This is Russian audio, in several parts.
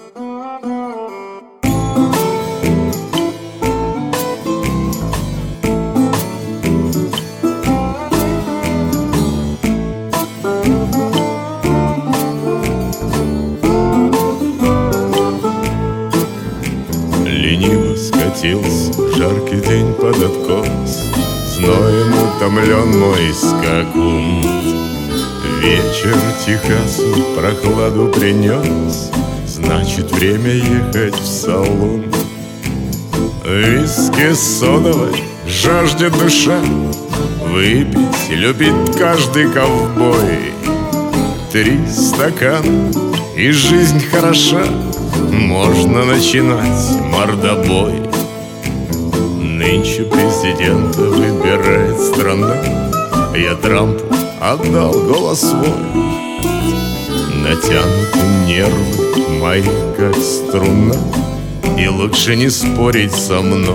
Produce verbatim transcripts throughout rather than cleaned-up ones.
Лениво скатился жаркий день под откос, зноем утомлен мой скакун. Вечер Техасу прохладу принес, значит, время ехать в салон. Виски содовой жаждет душа, выпить любит каждый ковбой. Три стакана и жизнь хороша, можно начинать мордобой. Нынче президента выбирает страна, я Трампу отдал голос свой. Натянуты нервы мои, как струна, и лучше не спорить со мной.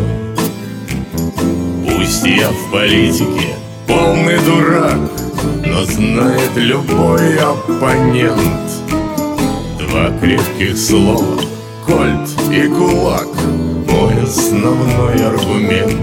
Пусть я в политике полный дурак, но знает любой оппонент два крепких слова: кольт и кулак — мой основной аргумент.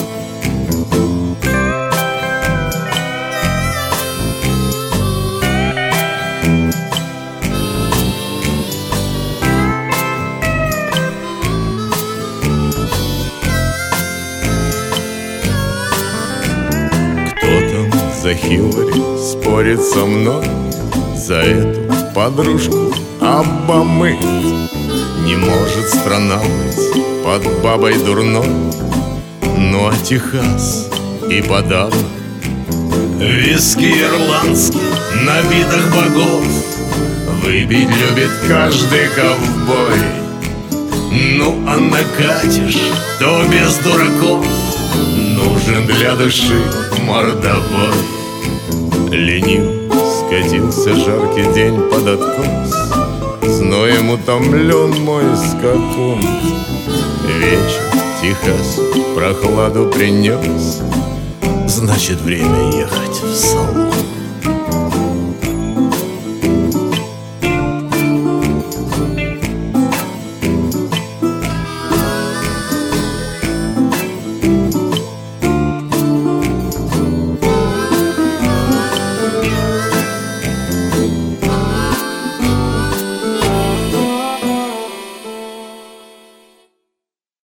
За Хиллари спорит со мной, за эту подружку Обамы. Не может страна быть под бабой дурной, ну а Техас и подавно. Виски ирландский на видах богов выпить любит каждый ковбой. Ну а накатишь, то без дураков, нужен для души мордовой. Лениво скатился жаркий день под откос, зноем утомлен мой скакун. Вечер Техасу прохладу принес, значит, время ехать в салон.